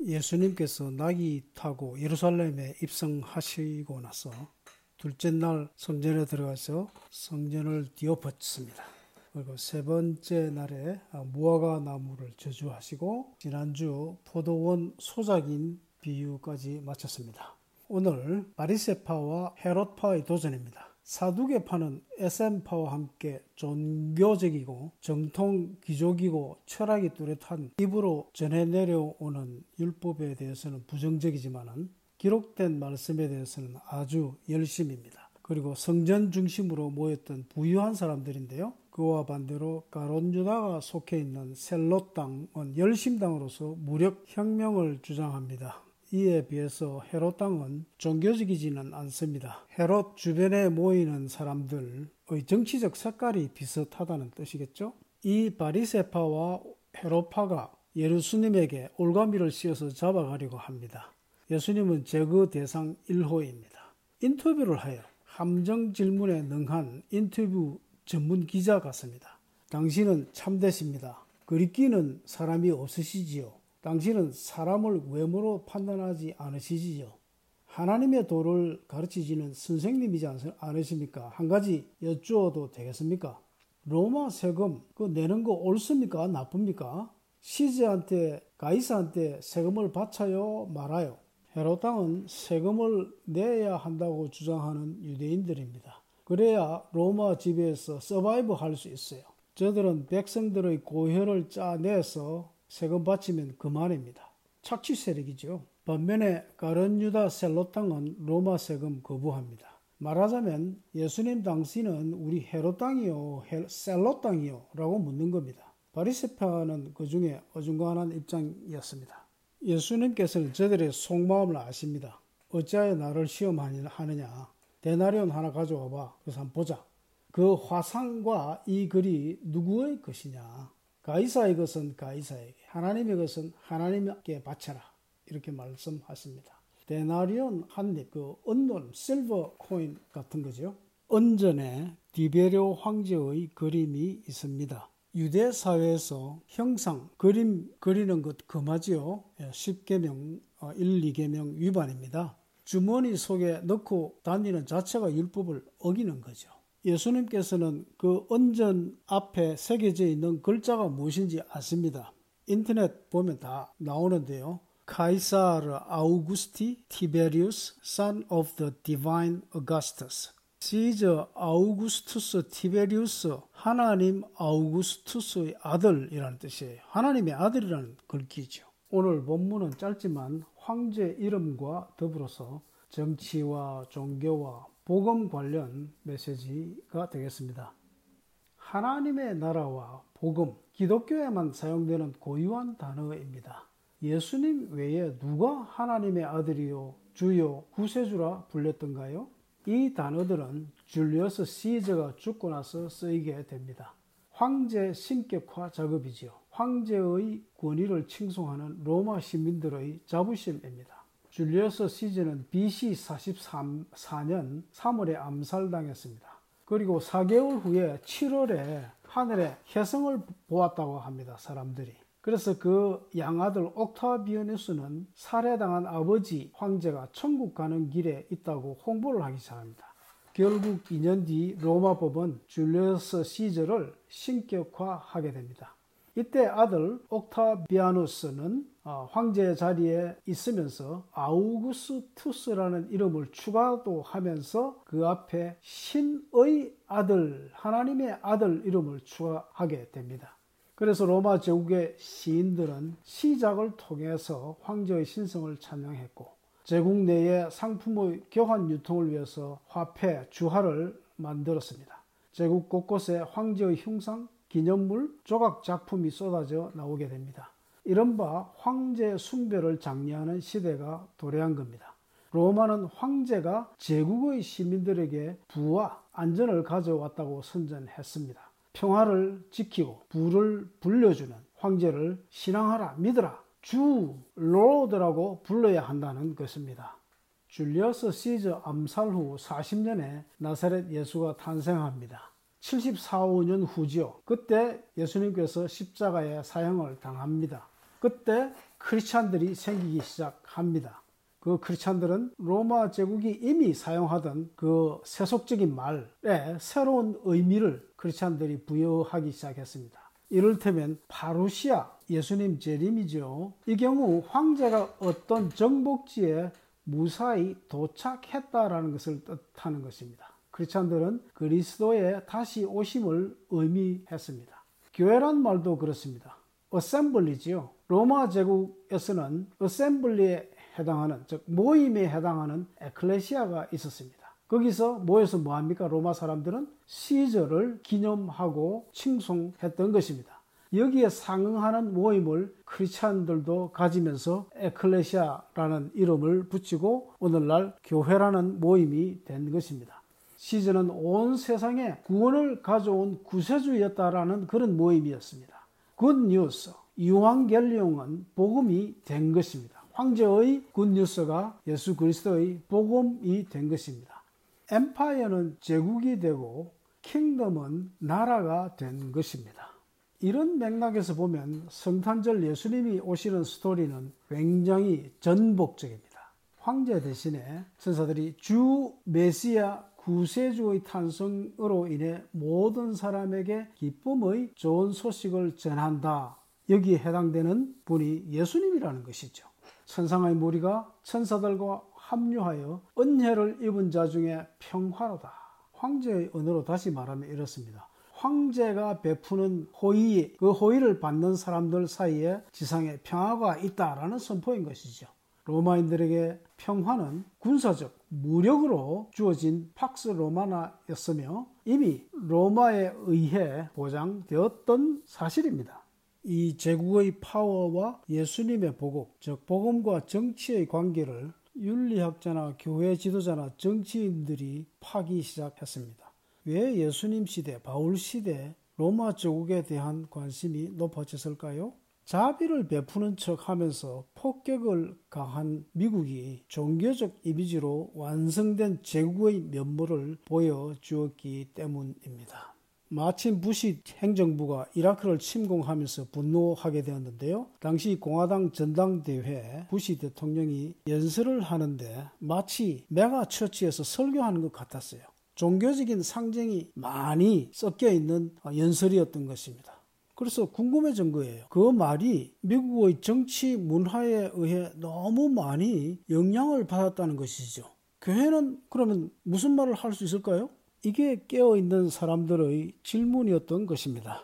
예수님께서 낙이 타고 예루살렘에 입성하시고 나서 둘째 날 성전에 들어가서 성전을 뒤엎었습니다. 그리고 세 번째 날에 무화과 나무를 저주하시고 지난주 포도원 소작인 비유까지 마쳤습니다. 오늘 바리새파와 헤롯파의 도전입니다. 사두개파는 SM파와 함께 종교적이고 정통 귀족이고 철학이 뚜렷한 입으로 전해 내려오는 율법에 대해서는 부정적이지만 기록된 말씀에 대해서는 아주 열심입니다. 그리고 성전 중심으로 모였던 부유한 사람들인데요. 그와 반대로 가룟 유다가 속해 있는 셀롯당은 열심당으로서 무력 혁명을 주장합니다. 이에 비해서 헤롯 당은 종교적이지는 않습니다. 헤롯 주변에 모이는 사람들의 정치적 색깔이 비슷하다는 뜻이겠죠. 이 바리새파와 헤롯파가 예수님에게 올가미를 씌워서 잡아가려고 합니다. 예수님은 제거 대상 1호입니다. 인터뷰를 하여 함정 질문에 능한 인터뷰 전문 기자 같습니다. 당신은 참되십니다. 그리끼는 사람이 없으시지요. 당신은 사람을 외모로 판단하지 않으시지요. 하나님의 도를 가르치시는 선생님이지 않으십니까? 한 가지 여쭈어도 되겠습니까? 로마 세금 내는 거 옳습니까? 나쁩니까? 시제한테 가이사한테 세금을 바쳐요? 말아요? 헤롯 당은 세금을 내야 한다고 주장하는 유대인들입니다. 그래야 로마 지배에서 서바이브 할 수 있어요. 저들은 백성들의 고혈을 짜내서 세금 바치면 그만입니다. 착취 세력이죠. 반면에 가룟 유다 셀롯 당은 로마 세금 거부합니다. 말하자면 예수님 당신은 우리 헤롯 당이요 셀롯 당이요 라고 묻는 겁니다. 바리새파는 그 중에 어중간한 입장이었습니다. 예수님께서는 저들의 속마음을 아십니다. 어찌하여 나를 시험하느냐. 데나리온 하나 가져와봐. 그래서 한번 보자. 그 화상과 이 글이 누구의 것이냐. 가이사의 것은 가이사에게, 하나님의 것은 하나님께 바쳐라. 이렇게 말씀하십니다. 데나리온 한입, 은돈, 실버 코인 같은 거죠. 은전에 디베료 황제의 그림이 있습니다. 유대 사회에서 형상, 그림 그리는 것 금하지요. 10계명, 1, 2계명 위반입니다. 주머니 속에 넣고 다니는 자체가 율법을 어기는 거죠. 예수님께서는 그 은전 앞에 새겨져 있는 글자가 무엇인지 아십니다. 인터넷 보면 다 나오는데요. 카이사르 아우구스티 티베리우스 son of the divine Augustus. 시저 아우구스투스 티베리우스 하나님 아우구스투스의 아들이라는 뜻이에요. 하나님의 아들이라는 글귀죠. 오늘 본문은 짧지만 황제 이름과 더불어서 정치와 종교와 복음 관련 메시지가 되겠습니다. 하나님의 나라와 복음, 기독교에만 사용되는 고유한 단어입니다. 예수님 외에 누가 하나님의 아들이요, 주요, 구세주라 불렸던가요? 이 단어들은 줄리어스 시저가 죽고 나서 쓰이게 됩니다. 황제 신격화 작업이지요. 황제의 권위를 칭송하는 로마 시민들의 자부심입니다. 줄리어스 시저는 BC 44년 3월에 암살당했습니다. 그리고 4개월 후에 7월에 하늘에 혜성을 보았다고 합니다. 사람들이. 그래서 그 양아들 옥타비아누스는 살해당한 아버지 황제가 천국 가는 길에 있다고 홍보를 하기 시작합니다. 결국 2년 뒤 로마 법은 줄리어스 시저를 신격화하게 됩니다. 이때 아들 옥타비아누스는 황제 자리에 있으면서 아우구스투스라는 이름을 추가도 하면서 그 앞에 신의 아들, 하나님의 아들 이름을 추가하게 됩니다. 그래서 로마 제국의 시인들은 시작을 통해서 황제의 신성을 찬양했고 제국 내의 상품의 교환 유통을 위해서 화폐, 주화를 만들었습니다. 제국 곳곳에 황제의 흉상, 기념물, 조각 작품이 쏟아져 나오게 됩니다. 이른바 황제 숭배를 장려하는 시대가 도래한 겁니다. 로마는 황제가 제국의 시민들에게 부와 안전을 가져왔다고 선전했습니다. 평화를 지키고 부를 불려주는 황제를 신앙하라, 믿으라, 주, 로드라고 불러야 한다는 것입니다. 줄리어스 시저 암살 후 40년에 나사렛 예수가 탄생합니다. 74, 5년 후지요. 그때 예수님께서 십자가에 사형을 당합니다. 그때 크리스찬들이 생기기 시작합니다. 그 크리스찬들은 로마 제국이 이미 사용하던 그 세속적인 말에 새로운 의미를 크리스찬들이 부여하기 시작했습니다. 이를테면 파루시아, 예수님 재림이죠. 이 경우 황제가 어떤 정복지에 무사히 도착했다라는 것을 뜻하는 것입니다. 크리스찬들은 그리스도의 다시 오심을 의미했습니다. 교회란 말도 그렇습니다. 어셈블리지요. 로마 제국에서는 어셈블리에 해당하는, 즉 모임에 해당하는 에클레시아가 있었습니다. 거기서 모여서 뭐합니까? 로마 사람들은 시절을 기념하고 칭송했던 것입니다. 여기에 상응하는 모임을 크리스찬들도 가지면서 에클레시아라는 이름을 붙이고 오늘날 교회라는 모임이 된 것입니다. 시즌은 온 세상에 구원을 가져온 구세주였다라는 그런 모임이었습니다. 굿뉴스, 유앙겔리온은 복음이 된 것입니다. 황제의 굿뉴스가 예수 그리스도의 복음이 된 것입니다. 엠파이어는 제국이 되고 킹덤은 나라가 된 것입니다. 이런 맥락에서 보면 성탄절 예수님이 오시는 스토리는 굉장히 전복적입니다. 황제 대신에 천사들이 주 메시아 구세주의 탄생으로 인해 모든 사람에게 기쁨의 좋은 소식을 전한다. 여기에 해당되는 분이 예수님이라는 것이죠. 천상의 무리가 천사들과 합류하여 은혜를 입은 자 중에 평화로다. 황제의 언어로 다시 말하면 이렇습니다. 황제가 베푸는 호의, 그 호의를 받는 사람들 사이에 지상에 평화가 있다라는 선포인 것이죠. 로마인들에게 평화는 군사적, 무력으로 주어진 팍스 로마나였으며 이미 로마에 의해 보장되었던 사실입니다. 이 제국의 파워와 예수님의 복음, 즉 복음과 정치의 관계를 윤리학자나 교회 지도자나 정치인들이 파기 시작했습니다. 왜 예수님 시대, 바울 시대 로마 제국에 대한 관심이 높아졌을까요? 자비를 베푸는 척하면서 폭격을 가한 미국이 종교적 이미지로 완성된 제국의 면모를 보여주었기 때문입니다. 마침 부시 행정부가 이라크를 침공하면서 분노하게 되었는데요. 당시 공화당 전당대회 부시 대통령이 연설을 하는데 마치 메가처치에서 설교하는 것 같았어요. 종교적인 상징이 많이 섞여 있는 연설이었던 것입니다. 그래서 궁금해진 거예요. 그 말이 미국의 정치 문화에 의해 너무 많이 영향을 받았다는 것이죠. 교회는 그러면 무슨 말을 할 수 있을까요? 이게 깨어있는 사람들의 질문이었던 것입니다.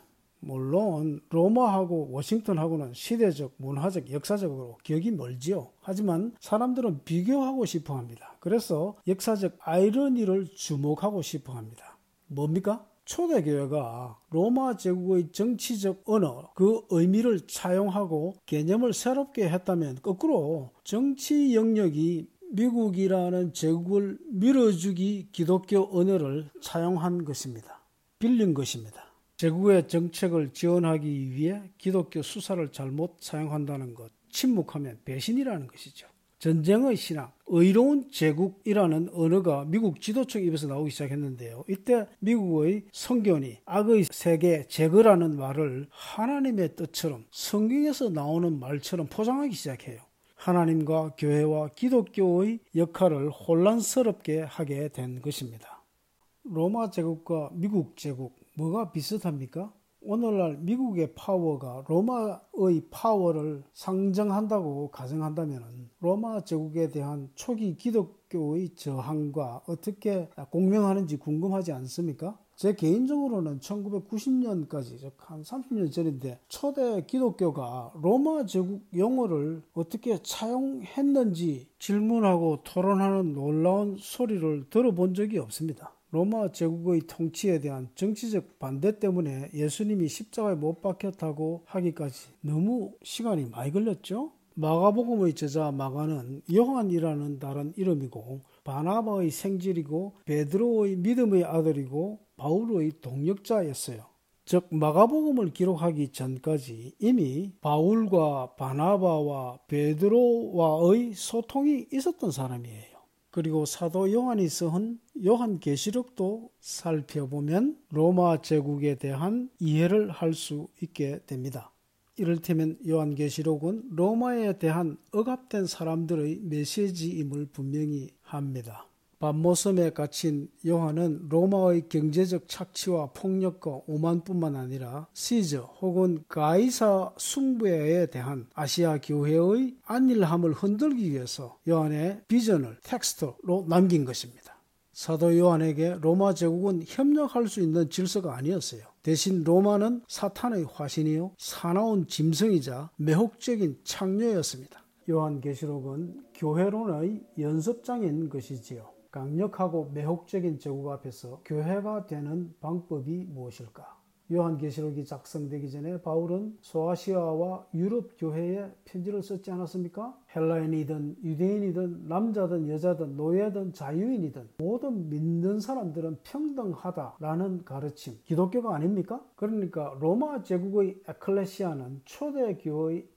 물론 로마하고 워싱턴하고는 시대적, 문화적, 역사적으로 기억이 멀지요. 하지만 사람들은 비교하고 싶어 합니다. 그래서 역사적 아이러니를 주목하고 싶어 합니다. 뭡니까? 초대교회가 로마 제국의 정치적 언어, 그 의미를 차용하고 개념을 새롭게 했다면 거꾸로 정치 영역이 미국이라는 제국을 밀어주기 기독교 언어를 차용한 것입니다. 빌린 것입니다. 제국의 정책을 지원하기 위해 기독교 수사를 잘못 사용한다는 것, 침묵하면 배신이라는 것이죠. 전쟁의 신학, 의로운 제국이라는 언어가 미국 지도층 입에서 나오기 시작했는데요. 이때 미국의 성견이 악의 세계 제거라는 말을 하나님의 뜻처럼 성경에서 나오는 말처럼 포장하기 시작해요. 하나님과 교회와 기독교의 역할을 혼란스럽게 하게 된 것입니다. 로마 제국과 미국 제국, 뭐가 비슷합니까? 오늘날 미국의 파워가 로마의 파워를 상정한다고 가정한다면 로마 제국에 대한 초기 기독교의 저항과 어떻게 공명하는지 궁금하지 않습니까? 제 개인적으로는 1990년까지, 즉 한 30년 전인데 초대 기독교가 로마 제국 용어를 어떻게 차용했는지 질문하고 토론하는 놀라운 소리를 들어본 적이 없습니다. 로마 제국의 통치에 대한 정치적 반대 때문에 예수님이 십자가에 못 박혔다고 하기까지 너무 시간이 많이 걸렸죠. 마가복음의 저자 마가는 요한이라는 다른 이름이고 바나바의 생질이고 베드로의 믿음의 아들이고 바울의 동역자였어요. 즉 마가복음을 기록하기 전까지 이미 바울과 바나바와 베드로와의 소통이 있었던 사람이에요. 그리고 사도 요한이 쓴 요한계시록도 살펴보면 로마 제국에 대한 이해를 할 수 있게 됩니다. 이를테면 요한계시록은 로마에 대한 억압된 사람들의 메시지임을 분명히 합니다. 밤모섬에 갇힌 요한은 로마의 경제적 착취와 폭력과 오만뿐만 아니라 시저 혹은 가이사 숭배에 대한 아시아 교회의 안일함을 흔들기 위해서 요한의 비전을 텍스트로 남긴 것입니다. 사도 요한에게 로마 제국은 협력할 수 있는 질서가 아니었어요. 대신 로마는 사탄의 화신이요 사나운 짐승이자 매혹적인 창녀였습니다. 요한계시록은 교회론의 연습장인 것이지요. 강력하고 매혹적인 제국 앞에서 교회가 되는 방법이 무엇일까? 요한계시록이 작성되기 전에 바울은 소아시아와 유럽 교회에 편지를 썼지 않았습니까? 헬라인이든 유대인이든 남자든 여자든 노예든 자유인이든 모든 믿는 사람들은 평등하다라는 가르침, 기독교가 아닙니까? 그러니까 로마 제국의 에클레시아는 초대교회의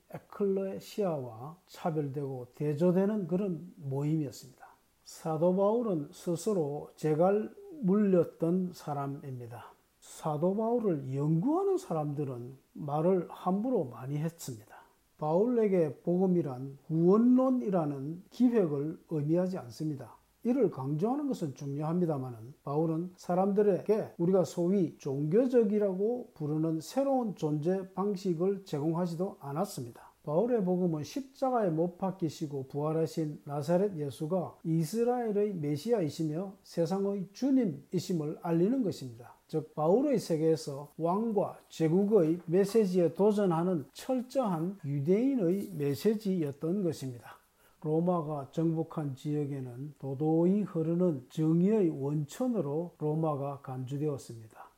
에클레시아와 차별되고 대조되는 그런 모임이었습니다. 사도 바울은 스스로 재갈 물렸던 사람입니다. 사도 바울을 연구하는 사람들은 말을 함부로 많이 했습니다. 바울에게 복음이란 구원론이라는 기획을 의미하지 않습니다. 이를 강조하는 것은 중요합니다만 바울은 사람들에게 우리가 소위 종교적이라고 부르는 새로운 존재 방식을 제공하지도 않았습니다. 바울의 복음은 십자가에 못 박히시고 부활하신 나사렛 예수가 이스라엘의 메시아이시며 세상의 주님이심을 알리는 것입니다. 즉 바울의 세계에서 왕과 제국의 메시지에 도전하는 철저한 유대인의 메시지였던 것입니다. 로마가 정복한 지역에는 도도히 흐르는 정의의 원천으로 로마가 간주되었습니다.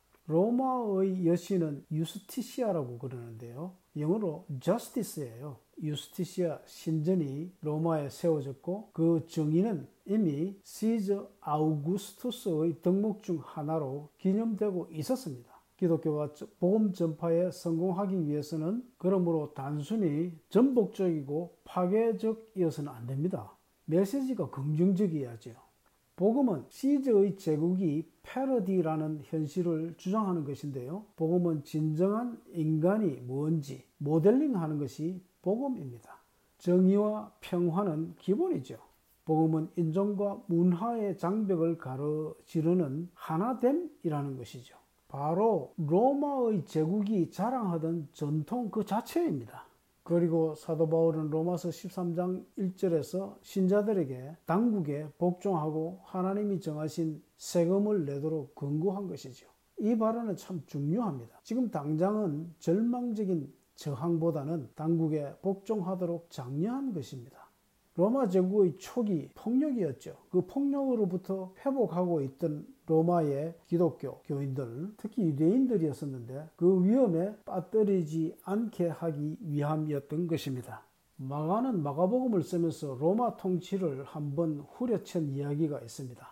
로마의 여신은 유스티시아라고 그러는데요. 영어로 justice예요. 유스티시아 신전이 로마에 세워졌고 그 정의는 이미 시저 아우구스투스의 덕목 중 하나로 기념되고 있었습니다. 기독교가 복음 전파에 성공하기 위해서는 그러므로 단순히 전복적이고 파괴적이어서는 안 됩니다. 메시지가 긍정적이어야죠. 복음은 시저의 제국이 패러디라는 현실을 주장하는 것인데요. 복음은 진정한 인간이 뭔지 모델링하는 것이 복음입니다. 정의와 평화는 기본이죠. 복음은 인종과 문화의 장벽을 가로지르는 하나됨이라는 것이죠. 바로 로마의 제국이 자랑하던 전통 그 자체입니다. 그리고 사도 바울은 로마서 13장 1절에서 신자들에게 당국에 복종하고 하나님이 정하신 세금을 내도록 권고한 것이죠. 이 발언은 참 중요합니다. 지금 당장은 절망적인 저항보다는 당국에 복종하도록 장려한 것입니다. 로마 제국의 초기 폭력이었죠. 그 폭력으로부터 회복하고 있던 로마의 기독교 교인들, 특히 유대인들이었었는데 그 위험에 빠뜨리지 않게 하기 위함이었던 것입니다. 마가는 마가복음을 쓰면서 로마 통치를 한번 후려친 이야기가 있습니다.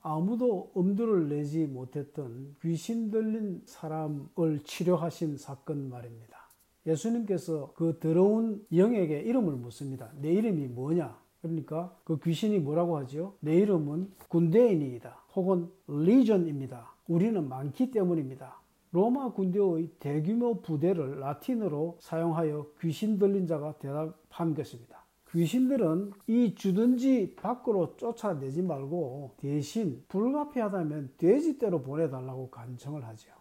아무도 엄두를 내지 못했던 귀신 들린 사람을 치료하신 사건 말입니다. 예수님께서 그 더러운 영에게 이름을 묻습니다. 내 이름이 뭐냐? 그러니까 그 귀신이 뭐라고 하죠? 내 이름은 군대인이다. 혹은 리전입니다. 우리는 많기 때문입니다. 로마 군대의 대규모 부대를 라틴어로 사용하여 귀신 들린 자가 대답한 것입니다. 귀신들은 이 주든지 밖으로 쫓아내지 말고 대신 불가피하다면 돼지떼로 보내달라고 간청을 하죠.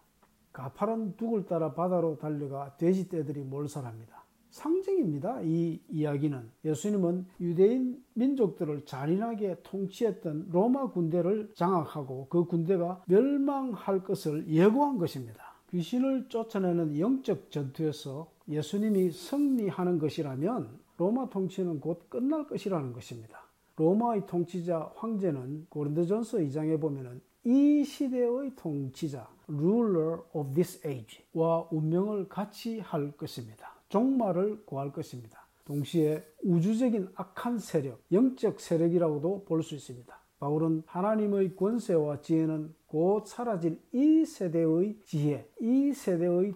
가파른 둑을 따라 바다로 달려가 돼지떼들이 몰살합니다. 상징입니다. 이 이야기는 예수님은 유대인 민족들을 잔인하게 통치했던 로마 군대를 장악하고 그 군대가 멸망할 것을 예고한 것입니다. 귀신을 쫓아내는 영적 전투에서 예수님이 승리하는 것이라면 로마 통치는 곧 끝날 것이라는 것입니다. 로마의 통치자 황제는 고린도전서 2장에 보면은 이 시대의 통치자 ruler of this age와 운명을 같이 할 것입니다. 종말을 구할 것입니다. 동시에 우주적인 악한 세력, 영적 세력이라고도 볼 수 있습니다. 바울은 하나님의 권세와 지혜는 곧 사라질 이 세대의 지혜, 이 세대의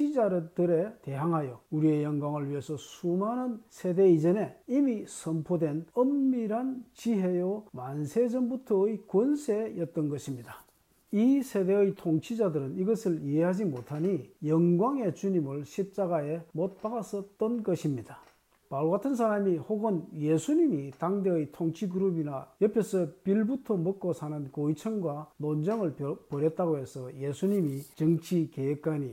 통치자들에 대항하여 우리의 영광을 위해서 수많은 세대 이전에 이미 선포된 엄밀한 지혜요 만세전부터의 권세였던 것입니다. 이 세대의 통치자들은 이것을 이해하지 못하니 영광의 주님을 십자가에 못 박았었던 것입니다. 바울 같은 사람이 혹은 예수님이 당대의 통치 그룹이나 옆에서 빌부터 먹고 사는 고위층과 논쟁을 벌였다고 해서 예수님이 정치 개혁가니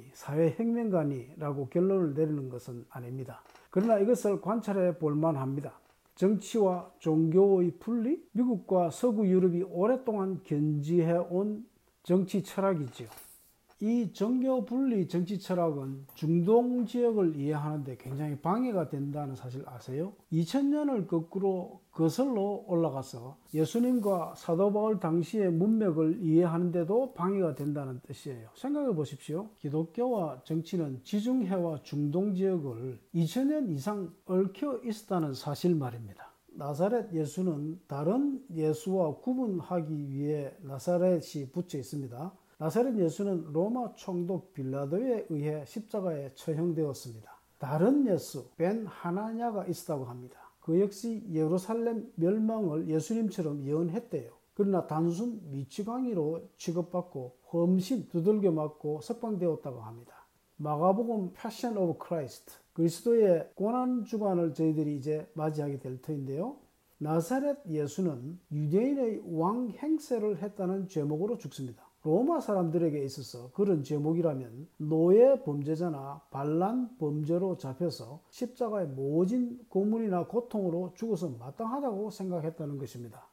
사회혁명가니라고 결론을 내리는 것은 아닙니다. 그러나 이것을 관찰해 볼 만합니다. 정치와 종교의 분리? 미국과 서구 유럽이 오랫동안 견지해온 정치 철학이지요. 이 종교 분리 정치 철학은 중동 지역을 이해하는데 굉장히 방해가 된다는 사실 아세요? 2000년을 거꾸로 거슬러 올라가서 예수님과 사도 바울 당시의 문맥을 이해하는데도 방해가 된다는 뜻이에요. 생각해 보십시오. 기독교와 정치는 지중해와 중동 지역을 2000년 이상 얽혀 있었다는 사실 말입니다. 나사렛 예수는 다른 예수와 구분하기 위해 나사렛이 붙여 있습니다. 나사렛 예수는 로마 총독 빌라도에 의해 십자가에 처형되었습니다. 다른 예수 벤 하나냐가 있었다고 합니다. 그 역시 예루살렘 멸망을 예수님처럼 예언했대요. 그러나 단순 미치광이로 취급받고 험신 두들겨 맞고 석방되었다고 합니다. 마가복음 패션 오브 크라이스트, 그리스도의 고난 주간을 저희들이 이제 맞이하게 될 터인데요. 나사렛 예수는 유대인의 왕 행세를 했다는 죄목으로 죽습니다. 로마 사람들에게 있어서 그런 죄목이라면 노예 범죄자나 반란 범죄로 잡혀서 십자가에 모진 고문이나 고통으로 죽어서 마땅하다고 생각했다는 것입니다.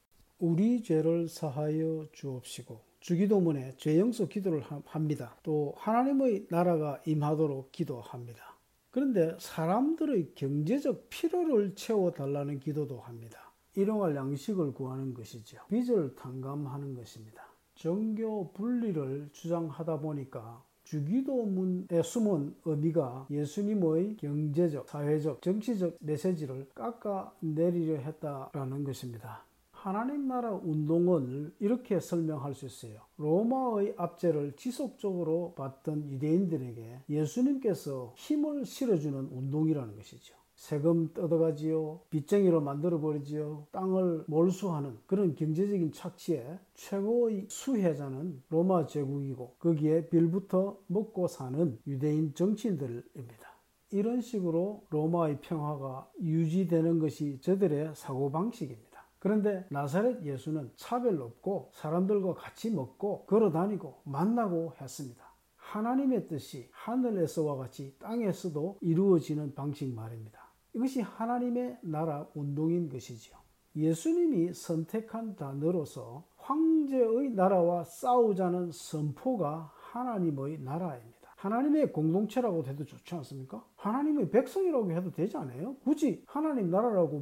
우리 죄를 사하여 주옵시고 주기도문에 죄용서 기도를 합니다. 또 하나님의 나라가 임하도록 기도합니다. 그런데 사람들의 경제적 필요를 채워달라는 기도도 합니다. 일용할 양식을 구하는 것이죠. 빚을 탕감하는 것입니다. 종교 분리를 주장하다 보니까 주기도문에 숨은 의미가 예수님의 경제적, 사회적, 정치적 메시지를 깎아내리려 했다라는 것입니다. 하나님 나라 운동을 이렇게 설명할 수 있어요. 로마의 압제를 지속적으로 받던 유대인들에게 예수님께서 힘을 실어주는 운동이라는 것이죠. 세금 뜯어가지요, 빚쟁이로 만들어버리지요, 땅을 몰수하는 그런 경제적인 착취의 최고의 수혜자는 로마 제국이고 거기에 빌부터 먹고 사는 유대인 정치인들입니다. 이런 식으로 로마의 평화가 유지되는 것이 저들의 사고방식입니다. 그런데 나사렛 예수는 차별 없고 사람들과 같이 먹고 걸어다니고 만나고 했습니다. 하나님의 뜻이 하늘에서와 같이 땅에서도 이루어지는 방식 말입니다. 이것이 하나님의 나라 운동인 것이지요. 예수님이 선택한 단어로서 황제의 나라와 싸우자는 선포가 하나님의 나라입니다. 하나님의 공동체라고 해도 좋지 않습니까? 하나님의 백성이라고 해도 되지 않아요? 굳이 하나님 나라라고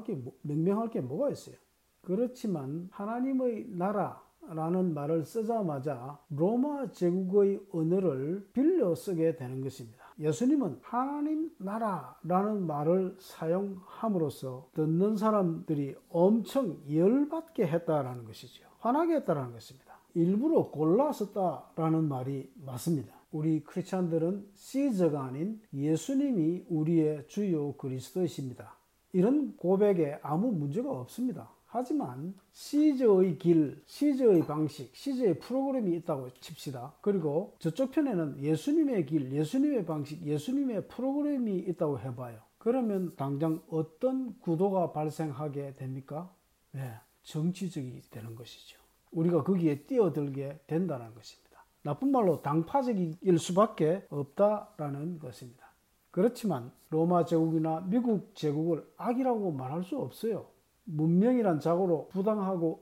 명명할 게 뭐가 있어요? 그렇지만 하나님의 나라라는 말을 쓰자마자 로마 제국의 언어를 빌려 쓰게 되는 것입니다. 예수님은 하나님 나라라는 말을 사용함으로써 듣는 사람들이 엄청 열받게 했다라는 것이죠. 화나게 했다라는 것입니다. 일부러 골라 썼다라는 말이 맞습니다. 우리 크리스찬들은 시저가 아닌 예수님이 우리의 주요 그리스도이십니다. 이런 고백에 아무 문제가 없습니다. 하지만 시저의 길, 시저의 방식, 시저의 프로그램이 있다고 칩시다. 그리고 저쪽 편에는 예수님의 길, 예수님의 방식, 예수님의 프로그램이 있다고 해봐요. 그러면 당장 어떤 구도가 발생하게 됩니까? 네, 정치적이 되는 것이죠. 우리가 거기에 뛰어들게 된다는 것입니다. 나쁜 말로 당파적일 수밖에 없다라는 것입니다. 그렇지만 로마 제국이나 미국 제국을 악이라고 말할 수 없어요. 문명이란 자고로 부당하고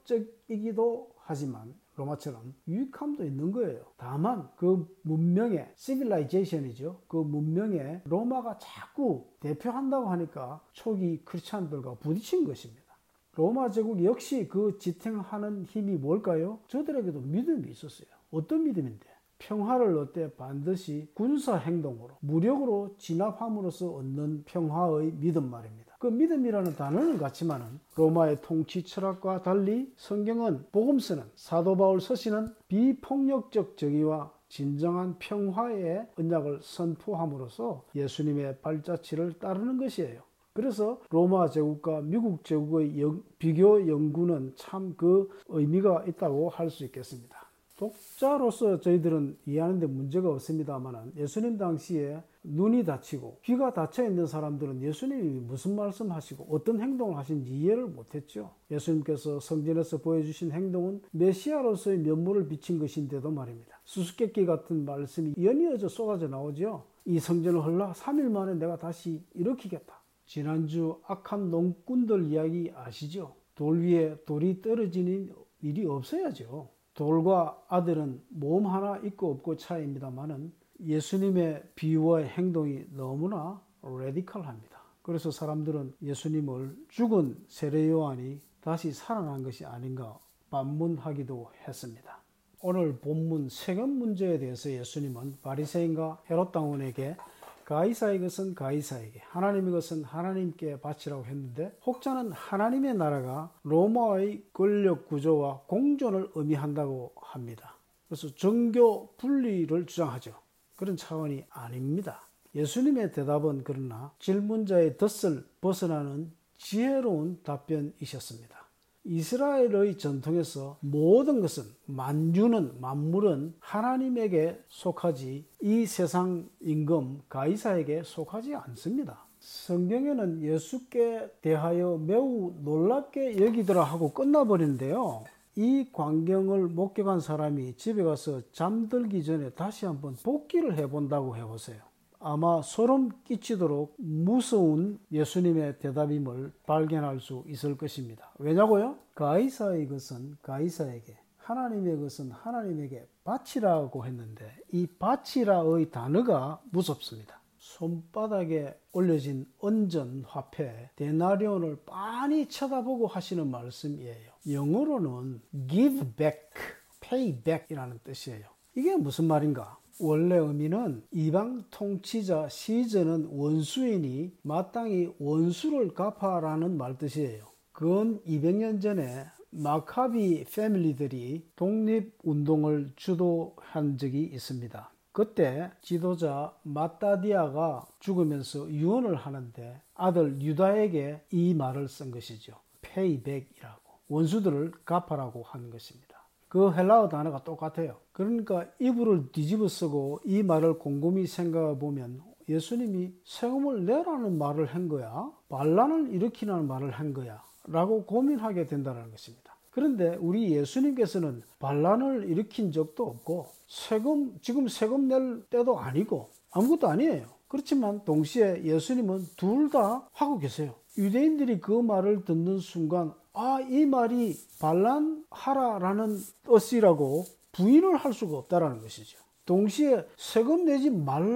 억압적이기도 하지만 로마처럼 유익함도 있는 거예요. 다만 그 문명의 시빌라이제이션이죠. 그 문명의 로마가 자꾸 대표한다고 하니까 초기 크리스찬들과 부딪힌 것입니다. 로마 제국 역시 그 지탱하는 힘이 뭘까요? 저들에게도 믿음이 있었어요. 어떤 믿음인데? 평화를 얻되 반드시 군사 행동으로, 무력으로 진압함으로써 얻는 평화의 믿음 말입니다. 그 믿음이라는 단어는 같지만은 로마의 통치 철학과 달리 성경은 복음서는 사도 바울 서신은 비폭력적 정의와 진정한 평화의 언약을 선포함으로써 예수님의 발자취를 따르는 것이에요. 그래서 로마 제국과 미국 제국의 비교 연구는 참 그 의미가 있다고 할 수 있겠습니다. 독자로서 저희들은 이해하는 데 문제가 없습니다만 예수님 당시에 눈이 다치고 귀가 닫혀 있는 사람들은 예수님이 무슨 말씀하시고 어떤 행동을 하신지 이해를 못했죠. 예수님께서 성전에서 보여주신 행동은 메시아로서의 면모를 비친 것인데도 말입니다. 수수께끼 같은 말씀이 연이어져 쏟아져 나오죠. 이 성전을 헐라 3일 만에 내가 다시 일으키겠다. 지난주 악한 농꾼들 이야기 아시죠? 돌 위에 돌이 떨어지는 일이 없어야죠. 돌과 아들은 몸 하나 있고 없고 차이입니다만은 예수님의 비유와 행동이 너무나 레디컬합니다. 그래서 사람들은 예수님을 죽은 세례 요한이 다시 살아난 것이 아닌가 반문하기도 했습니다. 오늘 본문 세금 문제에 대해서 예수님은 바리새인과 헤롯 당원에게 가이사의 것은 가이사에게, 하나님의 것은 하나님께 바치라고 했는데, 혹자는 하나님의 나라가 로마의 권력 구조와 공존을 의미한다고 합니다. 그래서 정교 분리를 주장하죠. 그런 차원이 아닙니다. 예수님의 대답은 그러나 질문자의 덫을 벗어나는 지혜로운 답변이셨습니다. 이스라엘의 전통에서 모든 것은, 만물은 하나님에게 속하지 이 세상 임금 가이사에게 속하지 않습니다. 성경에는 예수께 대하여 매우 놀랍게 여기더라 하고 끝나버리는데요. 이 광경을 목격한 사람이 집에 가서 잠들기 전에 다시 한번 복기를 해본다고 해보세요. 아마 소름 끼치도록 무서운 예수님의 대답임을 발견할 수 있을 것입니다. 왜냐고요? 가이사의 것은 가이사에게, 하나님의 것은 하나님에게 바치라고 했는데 이 바치라의 단어가 무섭습니다. 손바닥에 올려진 언전 화폐 데나리온을 빤히 쳐다보고 하시는 말씀이에요. 영어로는 give back, pay back 이라는 뜻이에요. 이게 무슨 말인가? 원래 의미는 이방 통치자 시저는 원수이니 마땅히 원수를 갚아라는 말뜻이에요. 근 200년 전에 마카비 패밀리들이 독립운동을 주도한 적이 있습니다. 그때 지도자 마따디아가 죽으면서 유언을 하는데 아들 유다에게 이 말을 쓴 것이죠. payback이라고, 원수들을 갚아라고 하는 것입니다. 그 헬라어 단어가 똑같아요. 그러니까 이불을 뒤집어 쓰고 이 말을 곰곰이 생각해 보면 예수님이 세금을 내라는 말을 한 거야? 반란을 일으키라는 말을 한 거야? 라고 고민하게 된다는 것입니다. 그런데 우리 예수님께서는 반란을 일으킨 적도 없고 지금 세금 낼 때도 아니고 아무것도 아니에요. 그렇지만 동시에 예수님은 둘 다 하고 계세요. 유대인들이 그 말을 듣는 순간 이 말이 반란하라라는 뜻이라고 부인을 할 수가 없다라는 것이죠. 동시에 세금 내지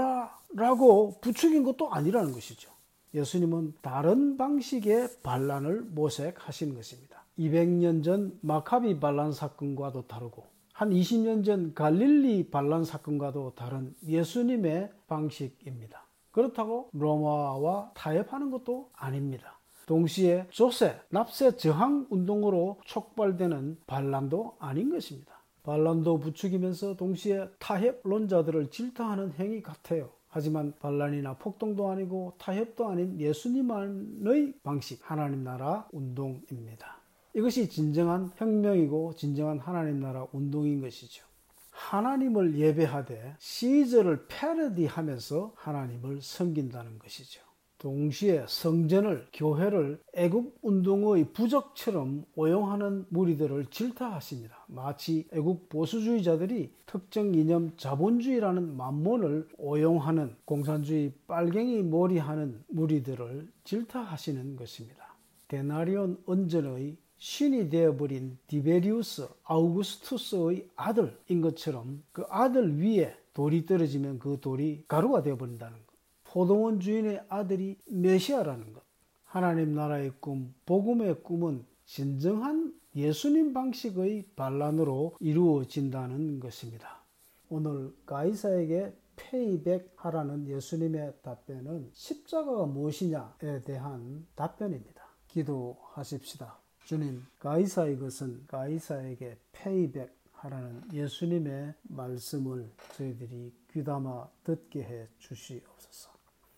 말라라고 부추긴 것도 아니라는 것이죠. 예수님은 다른 방식의 반란을 모색하신 것입니다. 200년 전 마카비 반란 사건과도 다르고 한 20년 전 갈릴리 반란 사건과도 다른 예수님의 방식입니다. 그렇다고 로마와 타협하는 것도 아닙니다. 동시에 조세, 납세 저항 운동으로 촉발되는 반란도 아닌 것입니다. 반란도 부추기면서 동시에 타협론자들을 질타하는 행위 같아요. 하지만 반란이나 폭동도 아니고 타협도 아닌 예수님만의 방식, 하나님 나라 운동입니다. 이것이 진정한 혁명이고 진정한 하나님 나라 운동인 것이죠. 하나님을 예배하되 시저를 패러디하면서 하나님을 섬긴다는 것이죠. 동시에 성전을, 교회를 애국 운동의 부적처럼 오용하는 무리들을 질타하십니다. 마치 애국 보수주의자들이 특정 이념 자본주의라는 만몬을 오용하는 공산주의 빨갱이 몰이하는 무리들을 질타하시는 것입니다. 데나리온 언전의 신이 되어버린 디베리우스 아우구스투스의 아들인 것처럼 그 아들 위에 돌이 떨어지면 그 돌이 가루가 되어버린다는 것. 포도원 주인의 아들이 메시아라는 것. 하나님 나라의 꿈, 복음의 꿈은 진정한 예수님 방식의 반란으로 이루어진다는 것입니다. 오늘 가이사에게 페이백 하라는 예수님의 답변은 십자가가 무엇이냐에 대한 답변입니다. 기도하십시다. 주님, 가이사의 것은 가이사에게 페이백 하라는 예수님의 말씀을 저희들이 귀담아 듣게 해 주시옵소서.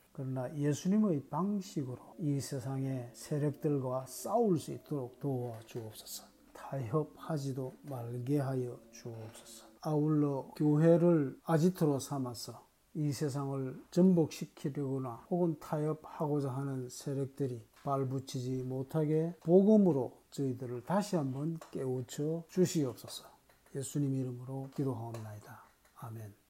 그러나 예수님의 방식으로 이 세상의 세력들과 싸울 수 있도록 도와주옵소서. 타협하지도 말게 하여 주옵소서. 아울러 교회를 아지트로 삼아서 이 세상을 전복시키려거나 혹은 타협하고자 하는 세력들이 발붙이지 못하게 복음으로 저희들을 다시 한번 깨우쳐 주시옵소서. 예수님 이름으로 기도하옵나이다. 아멘.